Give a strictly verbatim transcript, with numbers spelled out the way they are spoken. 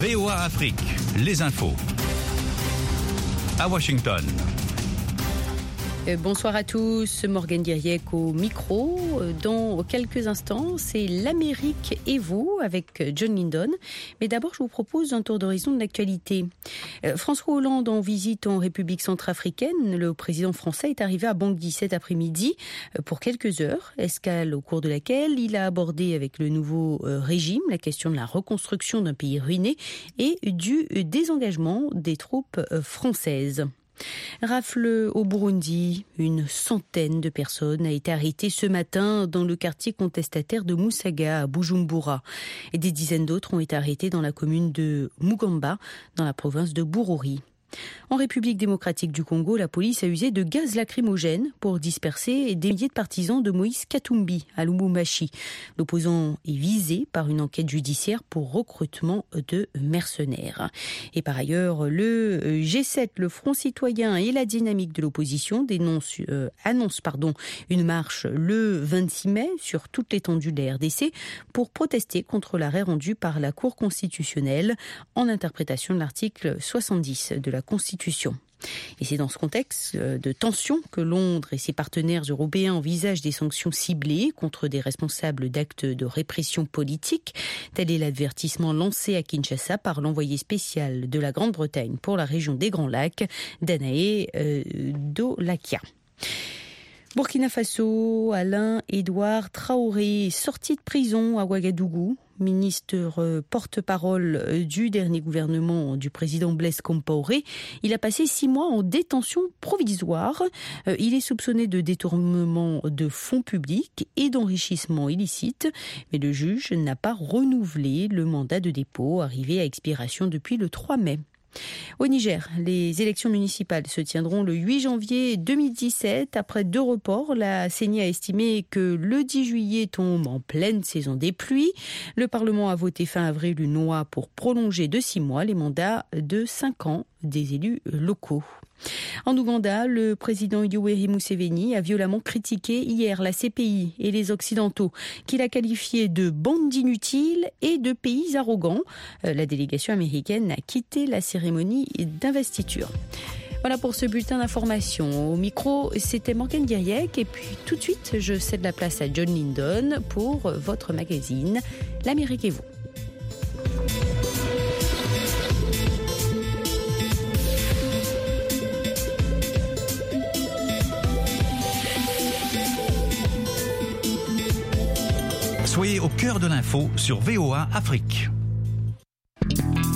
V O A Afrique, les infos. À Washington. Bonsoir à tous, Morgane Diriec au micro. Dans quelques instants, c'est l'Amérique et vous avec John Lindon. Mais d'abord, je vous propose un tour d'horizon de l'actualité. François Hollande en visite en République centrafricaine. Le président français est arrivé à Bangui cet après-midi pour quelques heures. Escale au cours de laquelle il a abordé avec le nouveau régime la question de la reconstruction d'un pays ruiné et du désengagement des troupes françaises. Rafle au Burundi, une centaine de personnes a été arrêtée ce matin dans le quartier contestataire de Musaga à Bujumbura. Et des dizaines d'autres ont été arrêtées dans la commune de Mugamba, dans la province de Bururi. En République démocratique du Congo, la police a usé de gaz lacrymogène pour disperser des milliers de partisans de Moïse Katumbi à Lubumbashi. L'opposant est visé par une enquête judiciaire pour recrutement de mercenaires. Et par ailleurs, le G sept, le Front citoyen et la dynamique de l'opposition dénoncent, euh, annoncent pardon, une marche le vingt-six mai sur toute l'étendue de la R D C pour protester contre l'arrêt rendu par la Cour constitutionnelle en interprétation de l'article soixante-dix de la Constitution. Et c'est dans ce contexte de tension que Londres et ses partenaires européens envisagent des sanctions ciblées contre des responsables d'actes de répression politique. Tel est l'avertissement lancé à Kinshasa par l'envoyé spécial de la Grande-Bretagne pour la région des Grands Lacs, Danae euh, Dolakia. Burkina Faso, Alain-Édouard Traoré, sorti de prison à Ouagadougou. Ministre porte-parole du dernier gouvernement du président Blaise Compaoré. Il a passé six mois en détention provisoire. Il est soupçonné de détournement de fonds publics et d'enrichissement illicite. Mais le juge n'a pas renouvelé le mandat de dépôt arrivé à expiration depuis le trois mai. Au Niger, les élections municipales se tiendront le huit janvier deux mille dix-sept. Après deux reports, la C E N I a estimé que le dix juillet tombe en pleine saison des pluies. Le Parlement a voté fin avril une loi pour prolonger de six mois les mandats de cinq ans des élus locaux. En Ouganda, le président Yoweri Museveni a violemment critiqué hier la C P I et les Occidentaux, qu'il a qualifiés de bandes inutiles et de pays arrogants. La délégation américaine a quitté la cérémonie d'investiture. Voilà pour ce bulletin d'information. Au micro, c'était Morgane Diriec. Et puis tout de suite, je cède la place à John Lindon pour votre magazine L'Amérique et vous. Soyez au cœur de l'info sur V O A Afrique.